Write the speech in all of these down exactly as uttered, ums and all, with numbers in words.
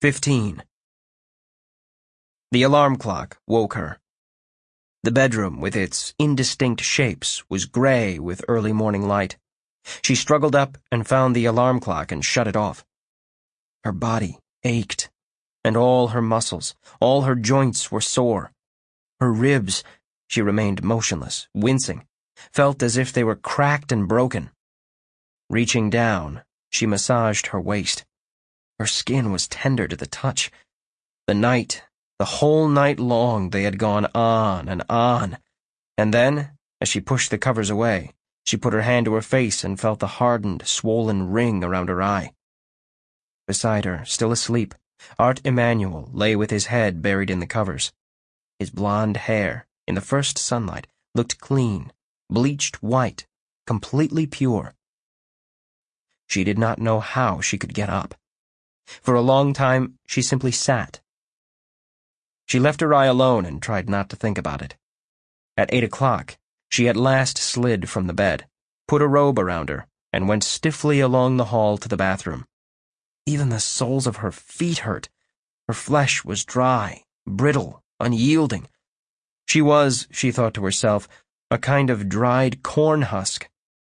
Fifteen. The alarm clock woke her. The bedroom, with its indistinct shapes, was gray with early morning light. She struggled up and found the alarm clock and shut it off. Her body ached, and all her muscles, all her joints were sore. Her ribs, she remained motionless, wincing, felt as if they were cracked and broken. Reaching down, she massaged her waist. Her skin was tender to the touch. The night, the whole night long, they had gone on and on. And then, as she pushed the covers away, she put her hand to her face and felt the hardened, swollen ring around her eye. Beside her, still asleep, Art Emanuel lay with his head buried in the covers. His blonde hair, in the first sunlight, looked clean, bleached white, completely pure. She did not know how she could get up. For a long time, she simply sat. She left her eye alone and tried not to think about it. At eight o'clock, she at last slid from the bed, put a robe around her, and went stiffly along the hall to the bathroom. Even the soles of her feet hurt. Her flesh was dry, brittle, unyielding. She was, she thought to herself, a kind of dried corn husk.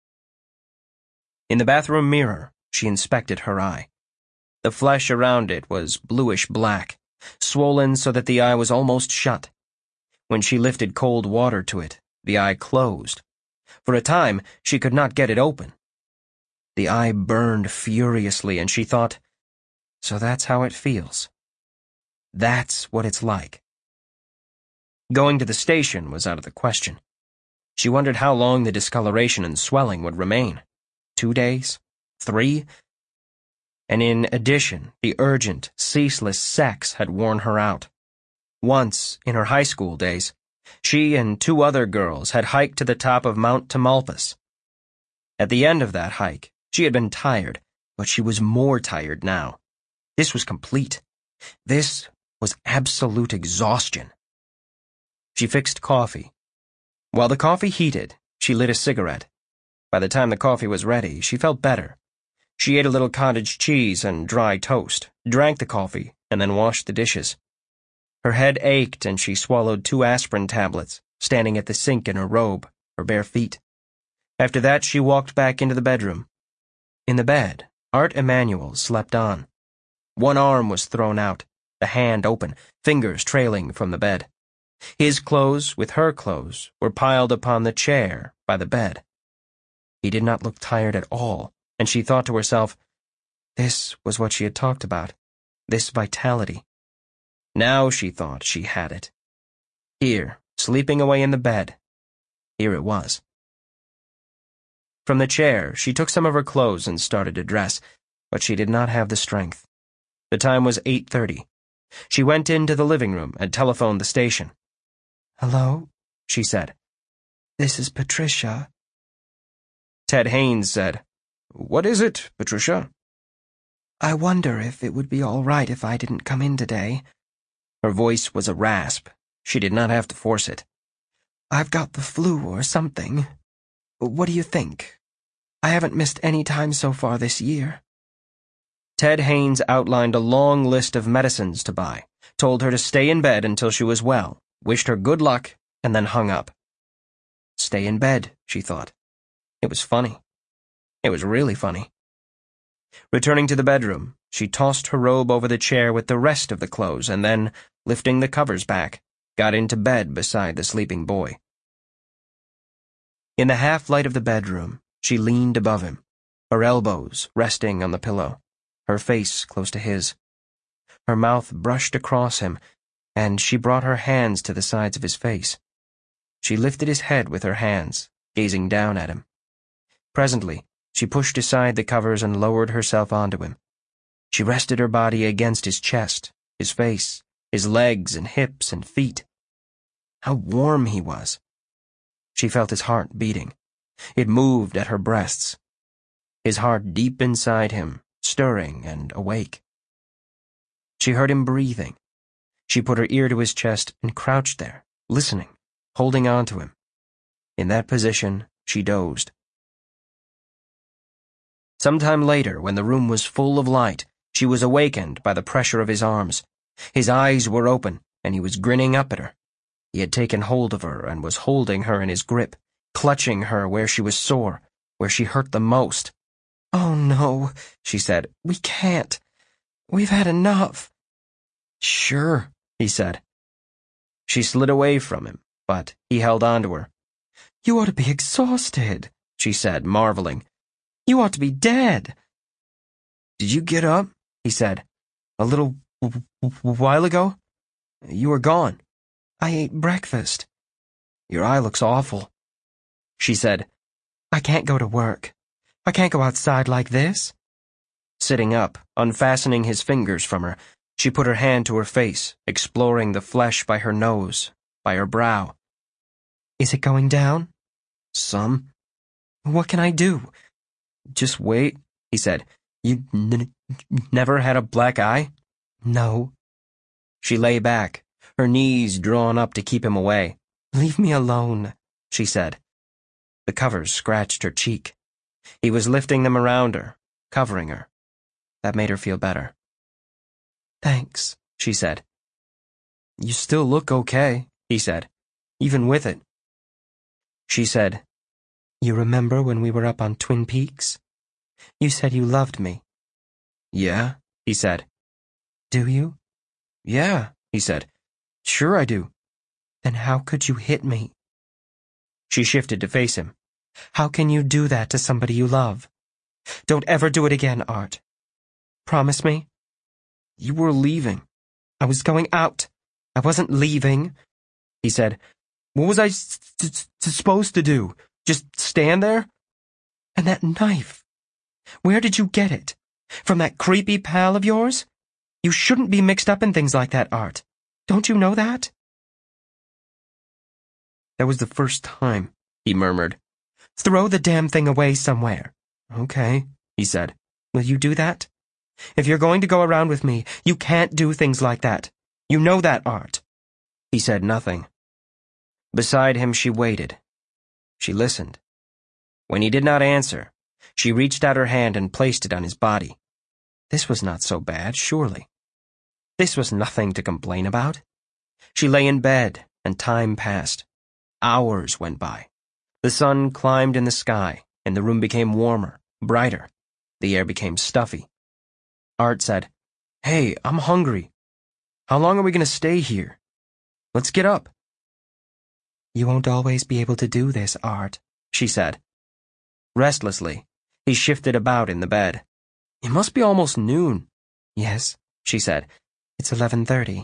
In the bathroom mirror, she inspected her eye. The flesh around it was bluish-black, swollen so that the eye was almost shut. When she lifted cold water to it, the eye closed. For a time, she could not get it open. The eye burned furiously, and she thought, so that's how it feels. That's what it's like. Going to the station was out of the question. She wondered how long the discoloration and swelling would remain. Two days? Three? And in addition, the urgent, ceaseless sex had worn her out. Once, in her high school days, she and two other girls had hiked to the top of Mount Tamalpais. At the end of that hike, she had been tired, but she was more tired now. This was complete. This was absolute exhaustion. She fixed coffee. While the coffee heated, she lit a cigarette. By the time the coffee was ready, she felt better. She ate a little cottage cheese and dry toast, drank the coffee, and then washed the dishes. Her head ached and she swallowed two aspirin tablets, standing at the sink in her robe, her bare feet. After that, she walked back into the bedroom. In the bed, Art Emanuel slept on. One arm was thrown out, the hand open, fingers trailing from the bed. His clothes, with her clothes, were piled upon the chair by the bed. He did not look tired at all, and she thought to herself, this was what she had talked about, this vitality. Now she thought she had it. Here, sleeping away in the bed. Here it was. From the chair, she took some of her clothes and started to dress, but she did not have the strength. The time was eight thirty. She went into the living room and telephoned the station. "Hello," she said. "This is Patricia." Ted Haynes said, "What is it, Patricia?" "I wonder if it would be all right if I didn't come in today." Her voice was a rasp. She did not have to force it. "I've got the flu or something. What do you think? I haven't missed any time so far this year." Ted Haynes outlined a long list of medicines to buy, told her to stay in bed until she was well, wished her good luck, and then hung up. Stay in bed, she thought. It was funny. It was really funny. Returning to the bedroom, she tossed her robe over the chair with the rest of the clothes and then, lifting the covers back, got into bed beside the sleeping boy. In the half-light of the bedroom, she leaned above him, her elbows resting on the pillow, her face close to his. Her mouth brushed across him, and she brought her hands to the sides of his face. She lifted his head with her hands, gazing down at him. Presently, she pushed aside the covers and lowered herself onto him. She rested her body against his chest, his face, his legs and hips and feet. How warm he was. She felt his heart beating. It moved at her breasts. His heart deep inside him, stirring and awake. She heard him breathing. She put her ear to his chest and crouched there, listening, holding on to him. In that position, she dozed. Sometime later, when the room was full of light, She was awakened by the pressure of his arms. His eyes were open, and he was grinning up at her. He had taken hold of her and was holding her in his grip, clutching her where she was sore, where she hurt the most. "Oh, no," she said. "We can't. We've had enough." "Sure," he said. She slid away from him, but he held on to her. "You ought to be exhausted," she said, marveling. "You ought to be dead." "Did you get up?" he said. "A little w w while ago? You were gone." "I ate breakfast." "Your eye looks awful." She said, "I can't go to work. I can't go outside like this." Sitting up, unfastening his fingers from her, she put her hand to her face, exploring the flesh by her nose, by her brow. "Is it going down?" "Some." "What can I do?" "Just wait," he said. "You n never had a black eye?" "No." She lay back, her knees drawn up to keep him away. "Leave me alone," she said. The covers scratched her cheek. He was lifting them around her, covering her. That made her feel better. "Thanks," she said. "You still look okay," he said, "even with it." She said, "You remember when we were up on Twin Peaks? You said you loved me." "Yeah," he said. "Do you?" "Yeah," he said. "Sure I do." "Then how could you hit me?" She shifted to face him. "How can you do that to somebody you love? Don't ever do it again, Art. Promise me?" "You were leaving." "I was going out. I wasn't leaving." He said, "What was I s s supposed to do? Just stand there?" "And that knife. Where did you get it? From that creepy pal of yours? You shouldn't be mixed up in things like that, Art. Don't you know that?" "That was the first time," he murmured. "Throw the damn thing away somewhere." "Okay," he said. "Will you do that? If you're going to go around with me, you can't do things like that. You know that, Art." He said nothing. Beside him she waited. She listened. When he did not answer, she reached out her hand and placed it on his body. This was not so bad, surely. This was nothing to complain about. She lay in bed, and time passed. Hours went by. The sun climbed in the sky, and the room became warmer, brighter. The air became stuffy. Art said, "Hey, I'm hungry. How long are we going to stay here? Let's get up." "You won't always be able to do this, Art," she said. Restlessly, he shifted about in the bed. "It must be almost noon." "Yes," she said. "It's eleven thirty."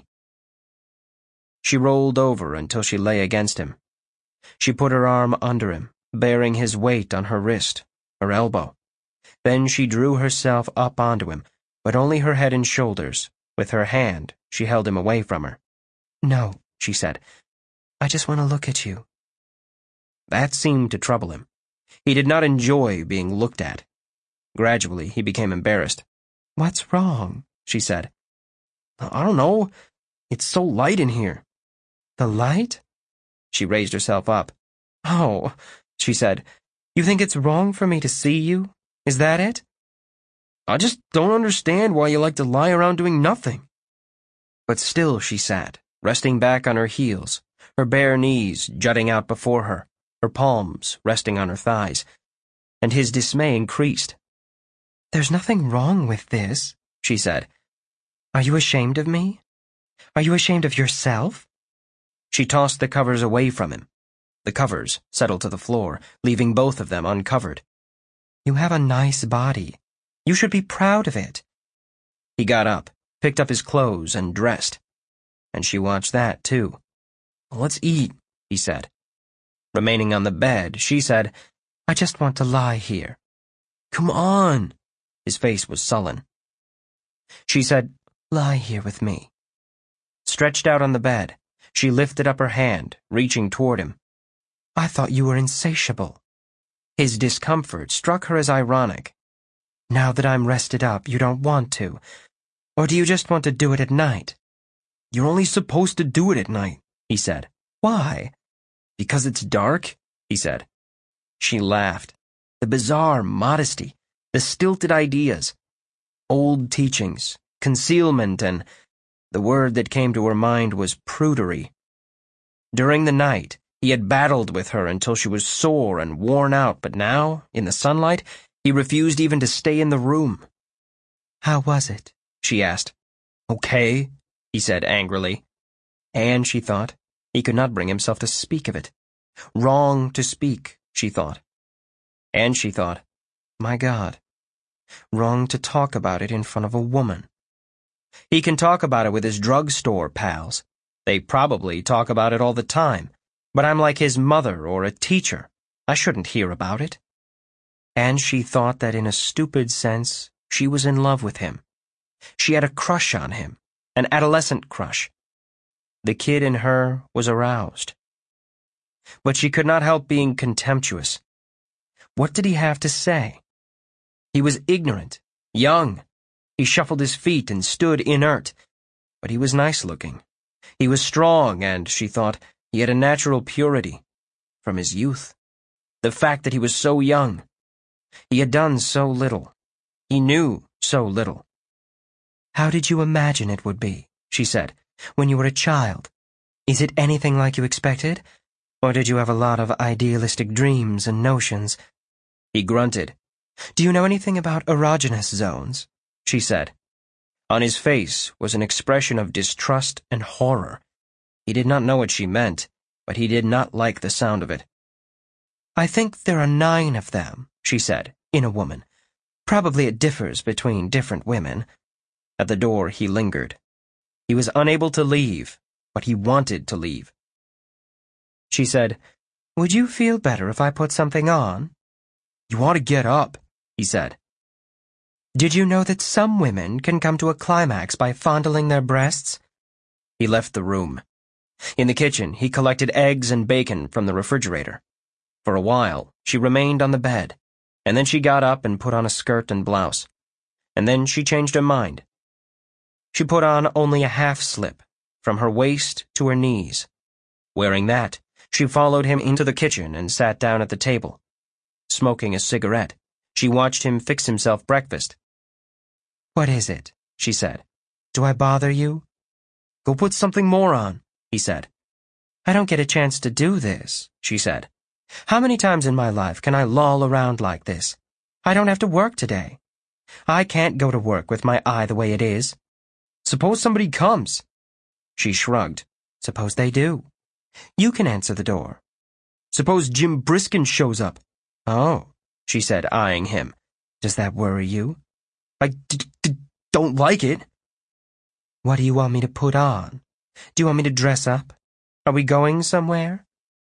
She rolled over until she lay against him. She put her arm under him, bearing his weight on her wrist, her elbow. Then she drew herself up onto him, but only her head and shoulders. With her hand, she held him away from her. "No," she said. "I just want to look at you." That seemed to trouble him. He did not enjoy being looked at. Gradually, he became embarrassed. "What's wrong?" she said. "I don't know. It's so light in here." "The light?" She raised herself up. "Oh," she said. "You think it's wrong for me to see you? Is that it?" "I just don't understand why you like to lie around doing nothing." But still she sat, resting back on her heels, her bare knees jutting out before her, her palms resting on her thighs. And his dismay increased. "There's nothing wrong with this," she said. "Are you ashamed of me? Are you ashamed of yourself?" She tossed the covers away from him. The covers settled to the floor, leaving both of them uncovered. "You have a nice body. You should be proud of it." He got up, picked up his clothes, and dressed. And she watched that, too. "Let's eat," he said. Remaining on the bed, she said, "I just want to lie here." "Come on." His face was sullen. She said, "Lie here with me." Stretched out on the bed, she lifted up her hand, reaching toward him. "I thought you were insatiable." His discomfort struck her as ironic. "Now that I'm rested up, you don't want to. Or do you just want to do it at night?" "You're only supposed to do it at night," he said. "Why?" "Because it's dark," he said. She laughed. The bizarre modesty, the stilted ideas. Old teachings, concealment, and the word that came to her mind was prudery. During the night, he had battled with her until she was sore and worn out, but now, in the sunlight, he refused even to stay in the room. "How was it?" she asked. "Okay," he said angrily. And, she thought, he could not bring himself to speak of it. Wrong to speak, she thought. And she thought, my God, wrong to talk about it in front of a woman. He can talk about it with his drugstore pals. They probably talk about it all the time, but I'm like his mother or a teacher. I shouldn't hear about it. And she thought that in a stupid sense, she was in love with him. She had a crush on him, an adolescent crush. The kid in her was aroused. But she could not help being contemptuous. What did he have to say? He was ignorant, young. He shuffled his feet and stood inert. But he was nice-looking. He was strong, and, she thought, he had a natural purity. From his youth. The fact that he was so young. He had done so little. He knew so little. "How did you imagine it would be," she said, "when you were a child? Is it anything like you expected? Or did you have a lot of idealistic dreams and notions?" He grunted. "Do you know anything about erogenous zones?" she said. On his face was an expression of distrust and horror. He did not know what she meant, but he did not like the sound of it. "I think there are nine of them," she said, "in a woman. Probably it differs between different women." At the door he lingered. He was unable to leave, but he wanted to leave. She said, "Would you feel better if I put something on?" "You ought to get up," he said. "Did you know that some women can come to a climax by fondling their breasts?" He left the room. In the kitchen, he collected eggs and bacon from the refrigerator. For a while, she remained on the bed, and then she got up and put on a skirt and blouse. And then she changed her mind. She put on only a half-slip, from her waist to her knees. Wearing that, she followed him into the kitchen and sat down at the table. Smoking a cigarette, she watched him fix himself breakfast. "What is it?" she said. "Do I bother you?" "Go put something more on," he said. "I don't get a chance to do this," she said. "How many times in my life can I loll around like this? I don't have to work today. I can't go to work with my eye the way it is. Suppose somebody comes." She shrugged. "Suppose they do. You can answer the door." "Suppose Jim Briskin shows up." "Oh," she said, eyeing him. "Does that worry you?" "I d d don't like it." "What do you want me to put on? Do you want me to dress up? Are we going somewhere?"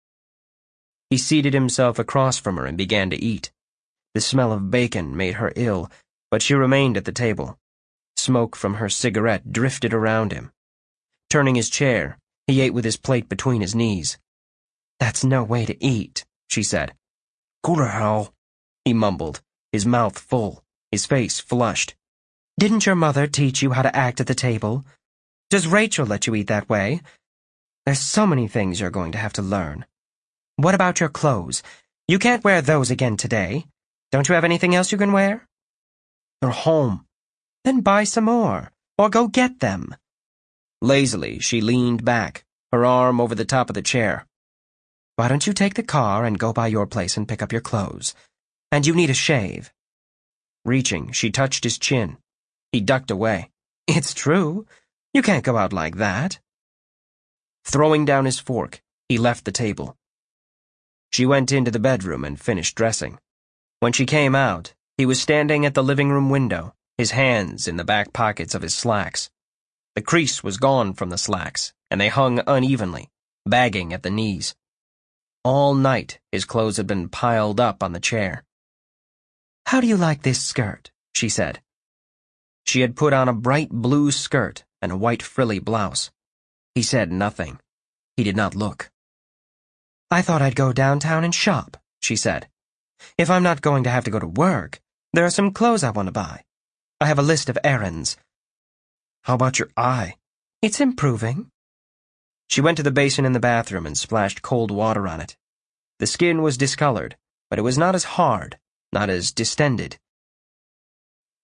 He seated himself across from her and began to eat. The smell of bacon made her ill, but she remained at the table. Smoke from her cigarette drifted around him. Turning his chair, he ate with his plate between his knees. "That's no way to eat," she said. "Go to hell," he mumbled, his mouth full, his face flushed. "Didn't your mother teach you how to act at the table? Does Rachel let you eat that way? There's so many things you're going to have to learn. What about your clothes? You can't wear those again today. Don't you have anything else you can wear?" "They're home." "Then buy some more, or go get them." Lazily, she leaned back, her arm over the top of the chair. "Why don't you take the car and go by your place and pick up your clothes? And you need a shave." Reaching, she touched his chin. He ducked away. "It's true. You can't go out like that." Throwing down his fork, he left the table. She went into the bedroom and finished dressing. When she came out, he was standing at the living room window, his hands in the back pockets of his slacks. The crease was gone from the slacks, and they hung unevenly, bagging at the knees. All night, his clothes had been piled up on the chair. "How do you like this skirt?" she said. She had put on a bright blue skirt and a white frilly blouse. He said nothing. He did not look. "I thought I'd go downtown and shop," she said. "If I'm not going to have to go to work, there are some clothes I want to buy. I have a list of errands." "How about your eye?" "It's improving." She went to the basin in the bathroom and splashed cold water on it. The skin was discolored, but it was not as hard, not as distended.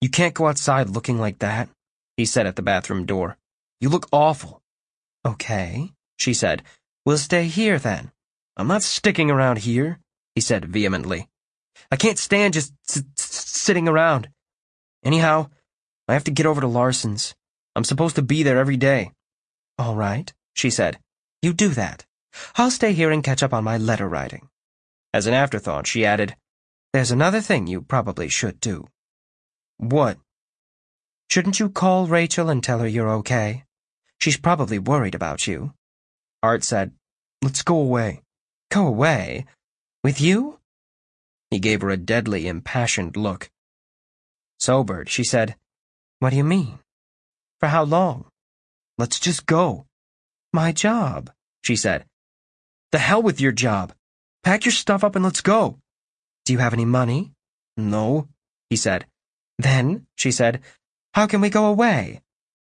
You can't go outside looking like that, he said at the bathroom door. You look awful. Okay, she said. We'll stay here then. I'm not sticking around here, he said vehemently. I can't stand just s s sitting around. Anyhow, I have to get over to Larson's. I'm supposed to be there every day. All right, she said. You do that. I'll stay here and catch up on my letter writing. As an afterthought, she added, There's another thing you probably should do. What? Shouldn't you call Rachel and tell her you're okay? She's probably worried about you. Art said, Let's go away. Go away? With you? He gave her a deadly, impassioned look. Sobered, she said, What do you mean? For how long? Let's just go. My job, she said. The hell with your job. Pack your stuff up and let's go. Do you have any money? No, he said. Then, she said, how can we go away?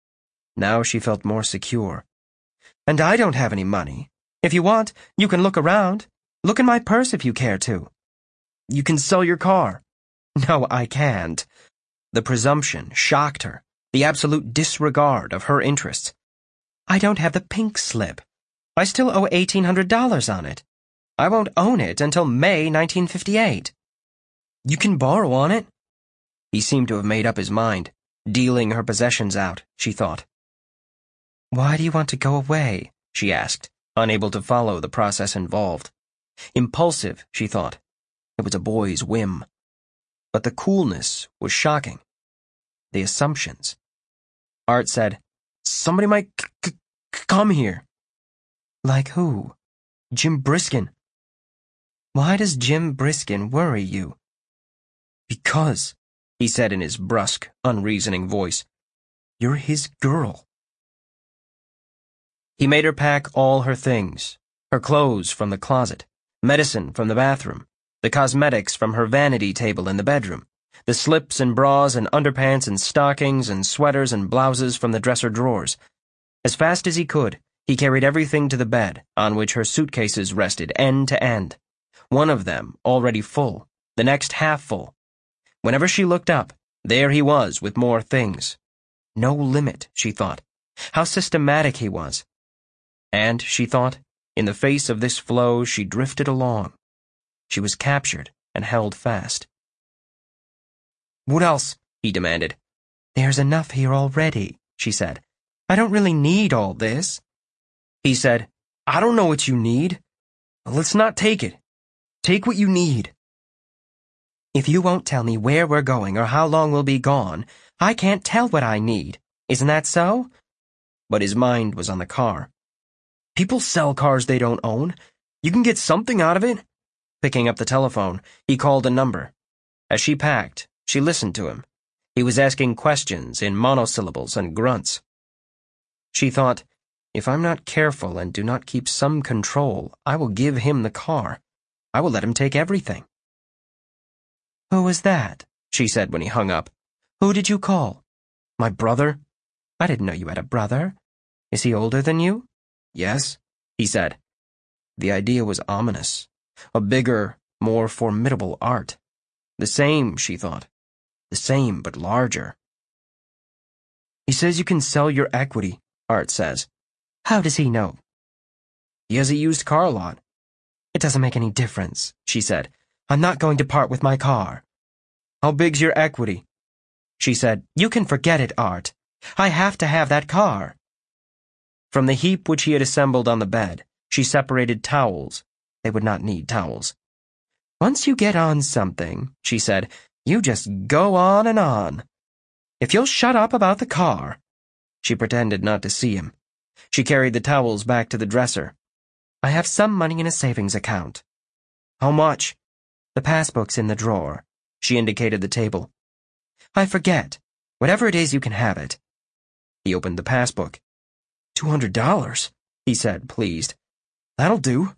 Now she felt more secure. And I don't have any money. If you want, you can look around. Look in my purse if you care to. You can sell your car. No, I can't. The presumption shocked her, the absolute disregard of her interests. I don't have the pink slip. I still owe eighteen hundred dollars on it. I won't own it until May nineteen fifty-eight. You can borrow on it. He seemed to have made up his mind, dealing her possessions out, she thought. Why do you want to go away? She asked, unable to follow the process involved. Impulsive, she thought. It was a boy's whim. But the coolness was shocking. The assumptions. Art said, Somebody might c c come here. Like who? Jim Briskin. Why does Jim Briskin worry you? Because, he said in his brusque, unreasoning voice, you're his girl. He made her pack all her things, her clothes from the closet, medicine from the bathroom, the cosmetics from her vanity table in the bedroom, the slips and bras and underpants and stockings and sweaters and blouses from the dresser drawers. As fast as he could, he carried everything to the bed, on which her suitcases rested end to end. One of them already full, the next half full. Whenever she looked up, there he was with more things. No limit, she thought. How systematic he was. And, she thought, in the face of this flow she drifted along. She was captured and held fast. What else? He demanded. There's enough here already, she said. I don't really need all this. He said, I don't know what you need. Let's not take it. Take what you need. If you won't tell me where we're going or how long we'll be gone, I can't tell what I need. Isn't that so? But his mind was on the car. People sell cars they don't own. You can get something out of it. Picking up the telephone, he called a number. As she packed, she listened to him. He was asking questions in monosyllables and grunts. She thought, if I'm not careful and do not keep some control, I will give him the car. I will let him take everything. Who was that? She said when he hung up. Who did you call? My brother. I didn't know you had a brother. Is he older than you? Yes, he said. The idea was ominous. A bigger, more formidable Art. The same, she thought. The same, but larger. He says you can sell your equity, Art says. How does he know? He has a used car lot. It doesn't make any difference, she said. I'm not going to part with my car. How big's your equity? She said, You can forget it, Art. I have to have that car. From the heap which he had assembled on the bed, she separated towels. They would not need towels. Once you get on something, she said, you just go on and on. If you'll shut up about the car. She pretended not to see him. She carried the towels back to the dresser. I have some money in a savings account. How much? The passbook's in the drawer. She indicated the table. I forget. Whatever it is, you can have it. He opened the passbook. Two hundred dollars, he said, pleased. That'll do.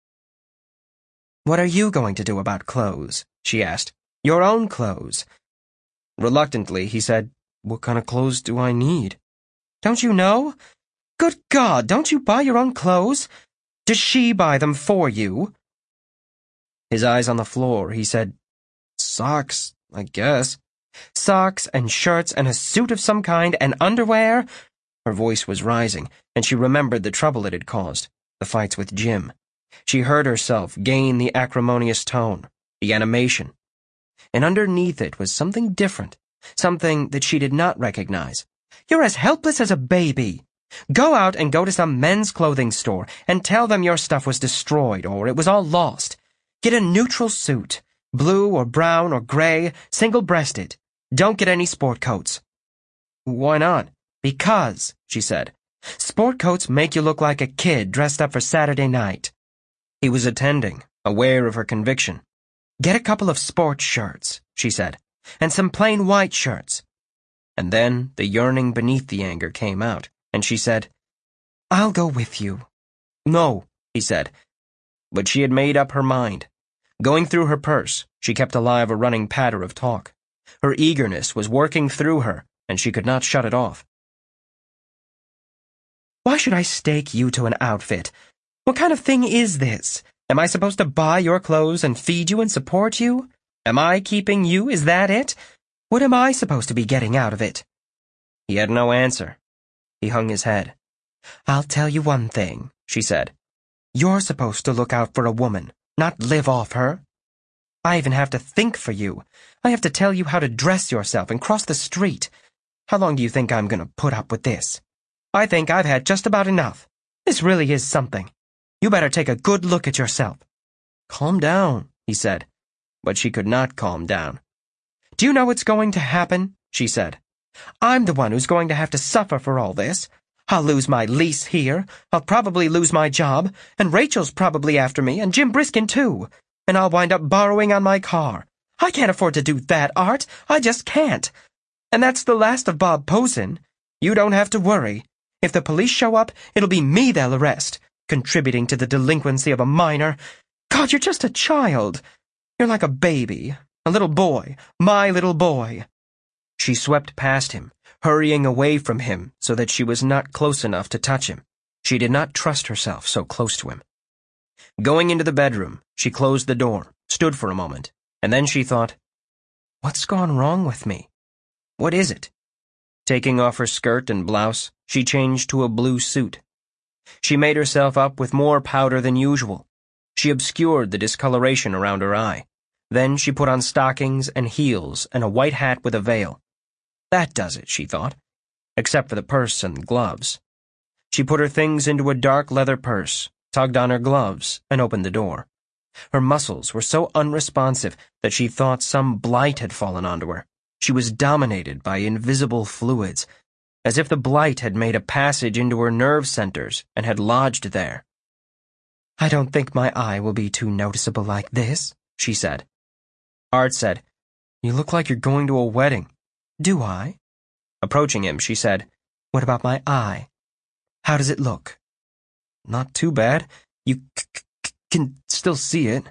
What are you going to do about clothes? She asked. Your own clothes. Reluctantly, he said, What kind of clothes do I need? Don't you know? Good God, don't you buy your own clothes? Does she buy them for you? His eyes on the floor, he said, Socks, I guess. Socks and shirts and a suit of some kind and underwear? Her voice was rising, and she remembered the trouble it had caused, the fights with Jim. She heard herself gain the acrimonious tone, the animation. And underneath it was something different, something that she did not recognize. You're as helpless as a baby. Go out and go to some men's clothing store and tell them your stuff was destroyed or it was all lost. Get a neutral suit, blue or brown or gray, single-breasted. Don't get any sport coats. Why not? Because, she said. Sport coats make you look like a kid dressed up for Saturday night. He was attending, aware of her conviction. Get a couple of sports shirts, she said, and some plain white shirts. And then the yearning beneath the anger came out, and she said, I'll go with you. No, he said. But she had made up her mind. Going through her purse, she kept alive a running patter of talk. Her eagerness was working through her, and she could not shut it off. Why should I stake you to an outfit? What kind of thing is this? Am I supposed to buy your clothes and feed you and support you? Am I keeping you? Is that it? What am I supposed to be getting out of it? He had no answer. He hung his head. I'll tell you one thing, she said. You're supposed to look out for a woman, not live off her. I even have to think for you. I have to tell you how to dress yourself and cross the street. How long do you think I'm going to put up with this? I think I've had just about enough. This really is something. You better take a good look at yourself. Calm down, he said. But she could not calm down. Do you know what's going to happen? She said. I'm the one who's going to have to suffer for all this. I'll lose my lease here. I'll probably lose my job. And Rachel's probably after me, and Jim Briskin too. And I'll wind up borrowing on my car. I can't afford to do that, Art. I just can't. And that's the last of Bob Posen. You don't have to worry. If the police show up, it'll be me they'll arrest, contributing to the delinquency of a minor. God, you're just a child. You're like a baby, a little boy, my little boy. She swept past him, hurrying away from him so that she was not close enough to touch him. She did not trust herself so close to him. Going into the bedroom, she closed the door, stood for a moment, and then she thought, what's gone wrong with me? What is it? Taking off her skirt and blouse, she changed to a blue suit. She made herself up with more powder than usual. She obscured the discoloration around her eye. Then she put on stockings and heels and a white hat with a veil. That does it, she thought, except for the purse and gloves. She put her things into a dark leather purse, tugged on her gloves, and opened the door. Her muscles were so unresponsive that she thought some blight had fallen onto her. She was dominated by invisible fluids, as if the blight had made a passage into her nerve centers and had lodged there. I don't think my eye will be too noticeable like this, she said. Art said, You look like you're going to a wedding. Do I? Approaching him, she said, What about my eye? How does it look? Not too bad. You c c can still see it.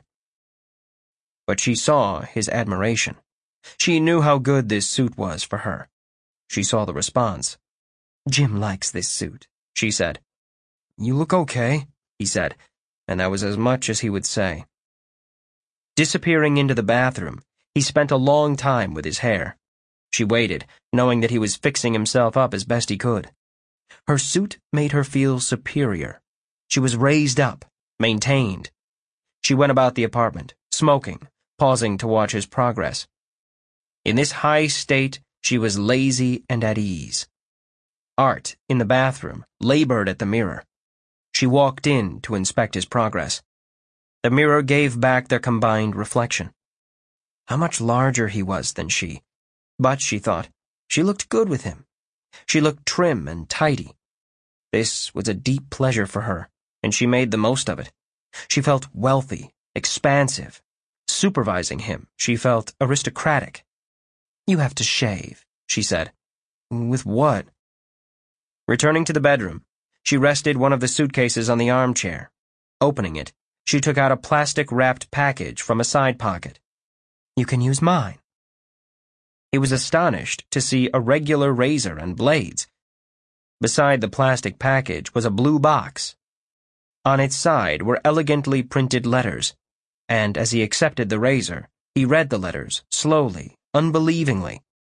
But she saw his admiration. She knew how good this suit was for her. She saw the response. Jim likes this suit, she said. You look okay, he said, and that was as much as he would say. Disappearing into the bathroom, he spent a long time with his hair. She waited, knowing that he was fixing himself up as best he could. Her suit made her feel superior. She was raised up, maintained. She went about the apartment, smoking, pausing to watch his progress. In this high state, she was lazy and at ease. Art, in the bathroom, labored at the mirror. She walked in to inspect his progress. The mirror gave back their combined reflection. How much larger he was than she. But, she thought, she looked good with him. She looked trim and tidy. This was a deep pleasure for her, and she made the most of it. She felt wealthy, expansive. Supervising him, she felt aristocratic. You have to shave, she said. With what? Returning to the bedroom, she rested one of the suitcases on the armchair. Opening it, she took out a plastic-wrapped package from a side pocket. You can use mine. He was astonished to see a regular razor and blades. Beside the plastic package was a blue box. On its side were elegantly printed letters, and as he accepted the razor, he read the letters slowly, unbelievingly,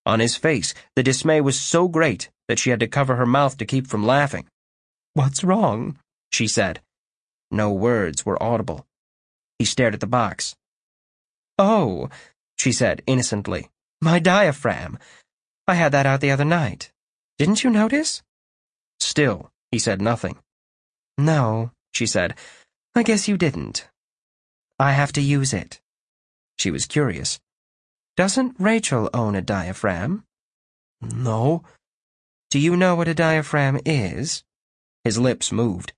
On his face, the dismay was so great that she had to cover her mouth to keep from laughing. "What's wrong?" she said. No words were audible. He stared at the box. "Oh," she said innocently, "my diaphragm. I had that out the other night. Didn't you notice?" Still, he said nothing. "No," she said, "I guess you didn't. I have to use it." She was curious. "Doesn't Rachel own a diaphragm?" "No." "Do you know what a diaphragm is?" His lips moved.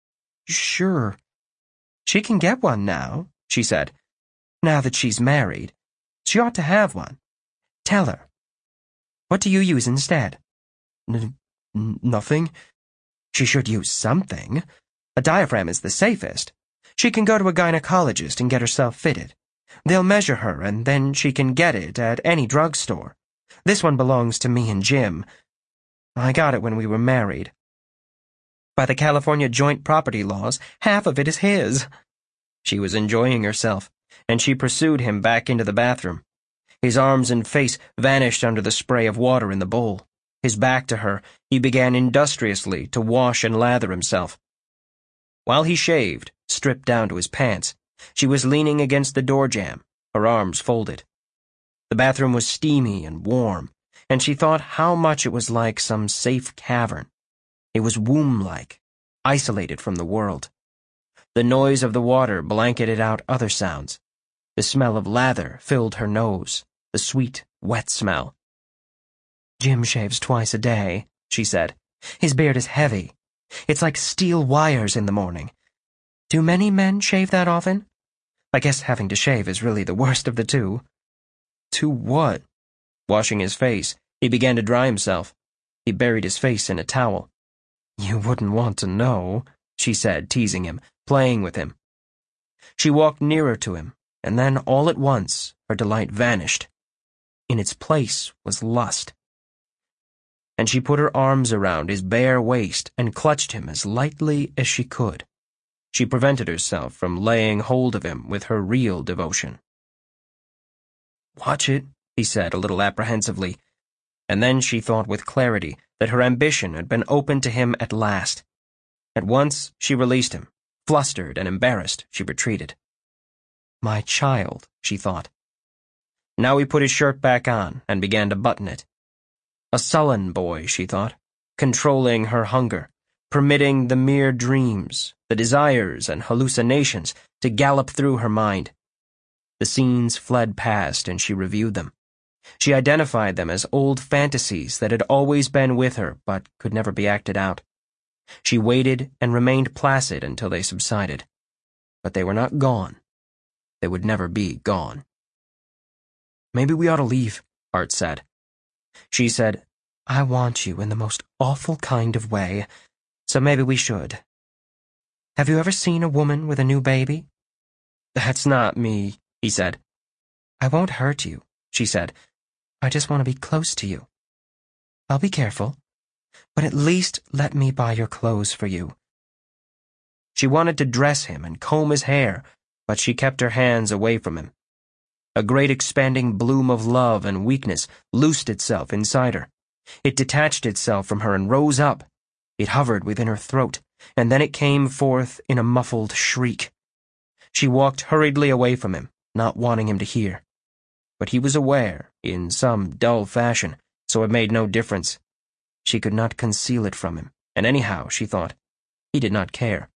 "Sure." "She can get one now," she said. "Now that she's married. She ought to have one. Tell her. What do you use instead?" N nothing. "She should use something. A diaphragm is the safest. She can go to a gynecologist and get herself fitted. They'll measure her, and then she can get it at any drugstore. This one belongs to me and Jim. I got it when we were married. By the California joint property laws, half of it is his." She was enjoying herself, and she pursued him back into the bathroom. His arms and face vanished under the spray of water in the bowl. His back to her, he began industriously to wash and lather himself. While he shaved, stripped down to his pants, she was leaning against the door jamb, her arms folded. The bathroom was steamy and warm, and she thought how much it was like some safe cavern. It was womb-like, isolated from the world. The noise of the water blanketed out other sounds. The smell of lather filled her nose, the sweet, wet smell. "Jim shaves twice a day," she said. "His beard is heavy. It's like steel wires in the morning. Do many men shave that often? I guess having to shave is really the worst of the two." "To what?" Washing his face, he began to dry himself. He buried his face in a towel. "You wouldn't want to know," she said, teasing him, playing with him. She walked nearer to him, and then all at once her delight vanished. In its place was lust. And she put her arms around his bare waist and clutched him as lightly as she could. She prevented herself from laying hold of him with her real devotion. "Watch it," he said a little apprehensively, and then she thought with clarity that her ambition had been opened to him at last. At once she released him. Flustered and embarrassed, she retreated. "My child," she thought. Now he put his shirt back on and began to button it. A sullen boy, she thought, controlling her hunger, permitting the mere dreams, the desires and hallucinations to gallop through her mind. The scenes fled past and she reviewed them. She identified them as old fantasies that had always been with her but could never be acted out. She waited and remained placid until they subsided. But they were not gone. They would never be gone. "Maybe we ought to leave," Art said. She said, "I want you in the most awful kind of way, so maybe we should. Have you ever seen a woman with a new baby?" "That's not me," he said. "I won't hurt you," she said. "I just want to be close to you. I'll be careful, but at least let me buy your clothes for you." She wanted to dress him and comb his hair, but she kept her hands away from him. A great expanding bloom of love and weakness loosed itself inside her. It detached itself from her and rose up. It hovered within her throat, and then it came forth in a muffled shriek. She walked hurriedly away from him, not wanting him to hear. But he was aware, in some dull fashion, so it made no difference. She could not conceal it from him, and anyhow, she thought, he did not care.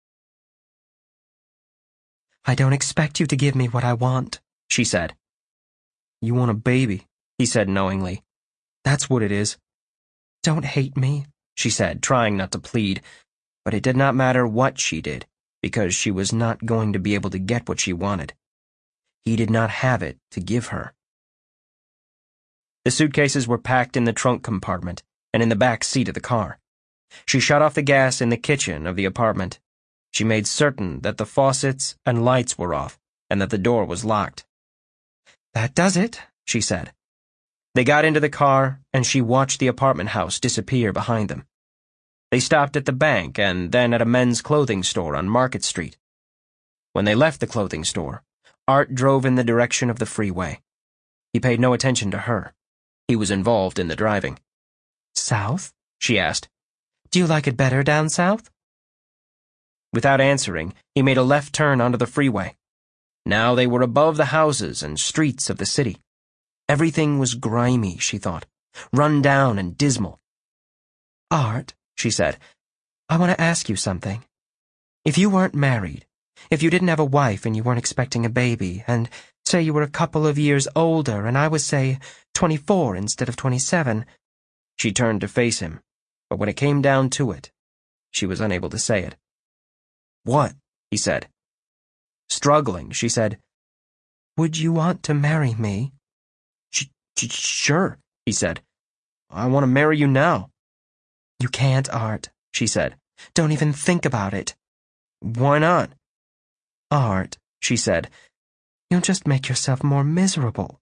"I don't expect you to give me what I want," she said. "You want a baby," he said knowingly. "That's what it is." "Don't hate me," she said, trying not to plead, but it did not matter what she did, because she was not going to be able to get what she wanted. He did not have it to give her. The suitcases were packed in the trunk compartment and in the back seat of the car. She shut off the gas in the kitchen of the apartment. She made certain that the faucets and lights were off and that the door was locked. "That does it," she said. They got into the car, and she watched the apartment house disappear behind them. They stopped at the bank and then at a men's clothing store on Market Street. When they left the clothing store, Art drove in the direction of the freeway. He paid no attention to her. He was involved in the driving. South? She asked. Do you like it better down south? Without answering, he made a left turn onto the freeway. Now they were above the houses and streets of the city. Everything was grimy, she thought, run down and dismal. Art, she said, I want to ask you something. If you weren't married, if you didn't have a wife and you weren't expecting a baby, and say you were a couple of years older and I was, say, twenty-four instead of twenty-seven, she turned to face him, but when it came down to it, she was unable to say it. What? He said. Struggling, she said, Would you want to marry me? Sh- sh- sure, he said. I want to marry you now. You can't, Art, she said. Don't even think about it. Why not? Art, she said, you'll just make yourself more miserable.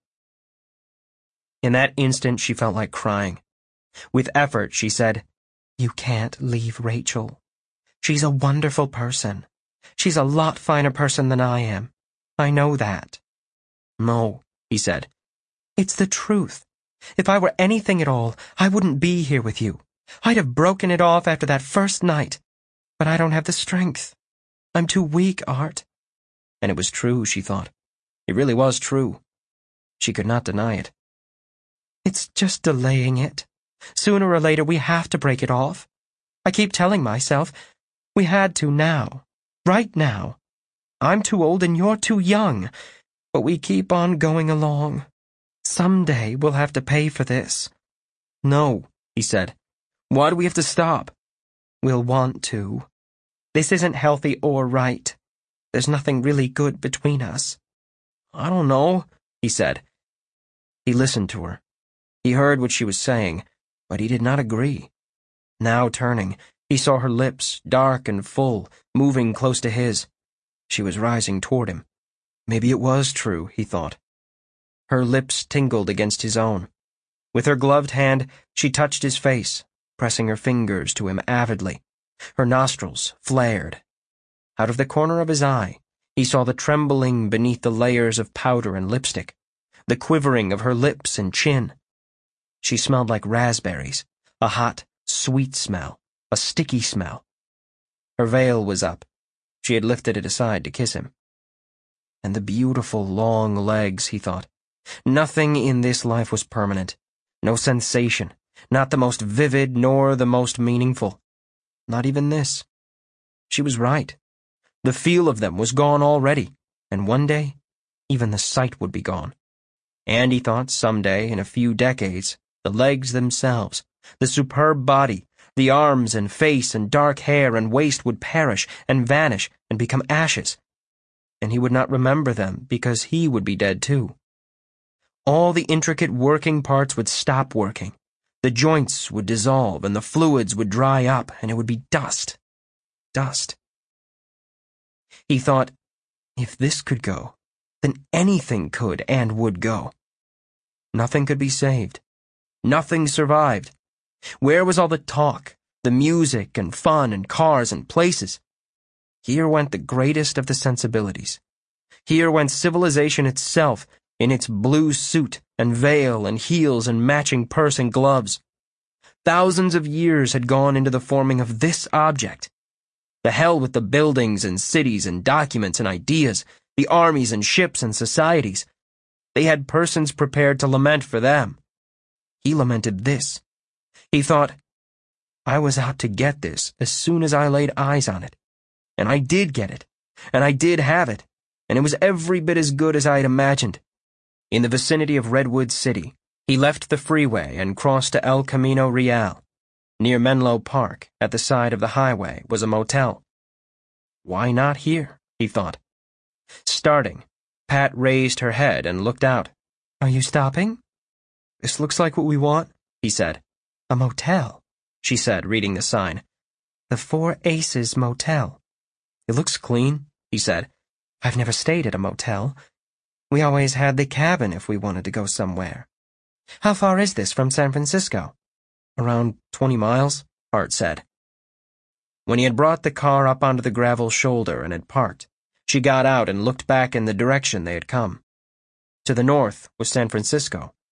In that instant, she felt like crying. With effort, she said, You can't leave Rachel. She's a wonderful person. She's a lot finer person than I am. I know that. No, he said. It's the truth. If I were anything at all, I wouldn't be here with you. I'd have broken it off after that first night. But I don't have the strength. I'm too weak, Art. And it was true, she thought. It really was true. She could not deny it. It's just delaying it. Sooner or later we have to break it off. I keep telling myself, we had to now. Right now. I'm too old and you're too young. But we keep on going along. Someday we'll have to pay for this. No, he said. Why do we have to stop? We'll want to. This isn't healthy or right. There's nothing really good between us. I don't know, he said. He listened to her. He heard what she was saying, but he did not agree. Now turning, he saw her lips, dark and full, moving close to his. She was rising toward him. Maybe it was true, he thought. Her lips tingled against his own. With her gloved hand, she touched his face, pressing her fingers to him avidly. Her nostrils flared. Out of the corner of his eye, he saw the trembling beneath the layers of powder and lipstick, the quivering of her lips and chin. She smelled like raspberries, a hot, sweet smell, a sticky smell. Her veil was up. She had lifted it aside to kiss him. And the beautiful long legs, he thought. Nothing in this life was permanent. No sensation, not the most vivid nor the most meaningful. Not even this. She was right. The feel of them was gone already, and one day, even the sight would be gone. And he thought someday, in a few decades, the legs themselves, the superb body, the arms and face and dark hair and waist would perish and vanish and become ashes. And he would not remember them because he would be dead too. All the intricate working parts would stop working. The joints would dissolve and the fluids would dry up and it would be dust. Dust. He thought, if this could go, then anything could and would go. Nothing could be saved. Nothing survived. Where was all the talk, the music and fun and cars and places? Here went the greatest of the sensibilities. Here went civilization itself, in its blue suit and veil and heels and matching purse and gloves. Thousands of years had gone into the forming of this object. The hell with the buildings and cities and documents and ideas, the armies and ships and societies. They had persons prepared to lament for them. He lamented this. He thought, I was out to get this as soon as I laid eyes on it. And I did get it, and I did have it, and it was every bit as good as I had imagined. In the vicinity of Redwood City, he left the freeway and crossed to El Camino Real. Near Menlo Park, at the side of the highway, was a motel. Why not here, he thought. Starting, Pat raised her head and looked out. Are you stopping? This looks like what we want, he said. A motel, she said, reading the sign. The Four Aces Motel. It looks clean, he said. I've never stayed at a motel. We always had the cabin if we wanted to go somewhere. How far is this from San Francisco? Around twenty miles, Art said. When he had brought the car up onto the gravel shoulder and had parked, she got out and looked back in the direction they had come. To the north was San Francisco,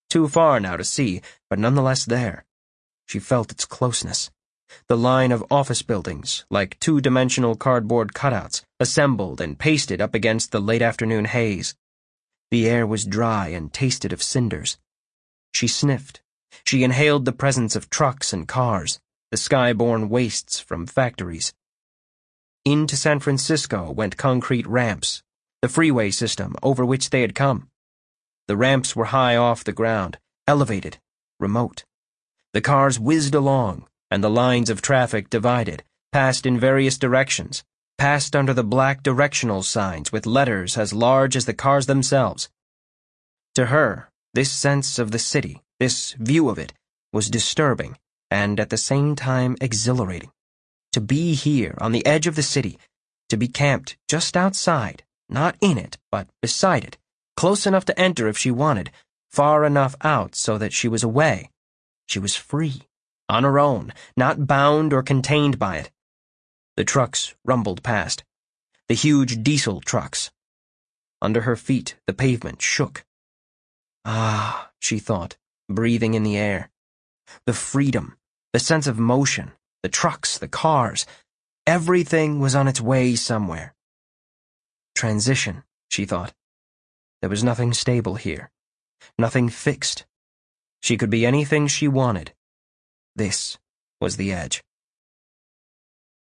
Too far now to see, but nonetheless there. She felt its closeness. The line of office buildings, like two-dimensional cardboard cutouts, assembled and pasted up against the late-afternoon haze. The air was dry and tasted of cinders. She sniffed. She inhaled the presence of trucks and cars, the sky-borne wastes from factories. Into San Francisco went concrete ramps, the freeway system over which they had come. The ramps were high off the ground, elevated, remote. The cars whizzed along, and the lines of traffic divided, passed in various directions, passed under the black directional signs with letters as large as the cars themselves. To her, this sense of the city, this view of it, was disturbing and at the same time exhilarating. To be here on the edge of the city, to be camped just outside, not in it, but beside it, close enough to enter if she wanted, far enough out so that she was away. She was free, on her own, not bound or contained by it. The trucks rumbled past. The huge diesel trucks. Under her feet, the pavement shook. Ah, she thought, breathing in the air. The freedom, the sense of motion, the trucks, the cars, everything was on its way somewhere. Transition, she thought. There was nothing stable here, nothing fixed. She could be anything she wanted. This was the edge.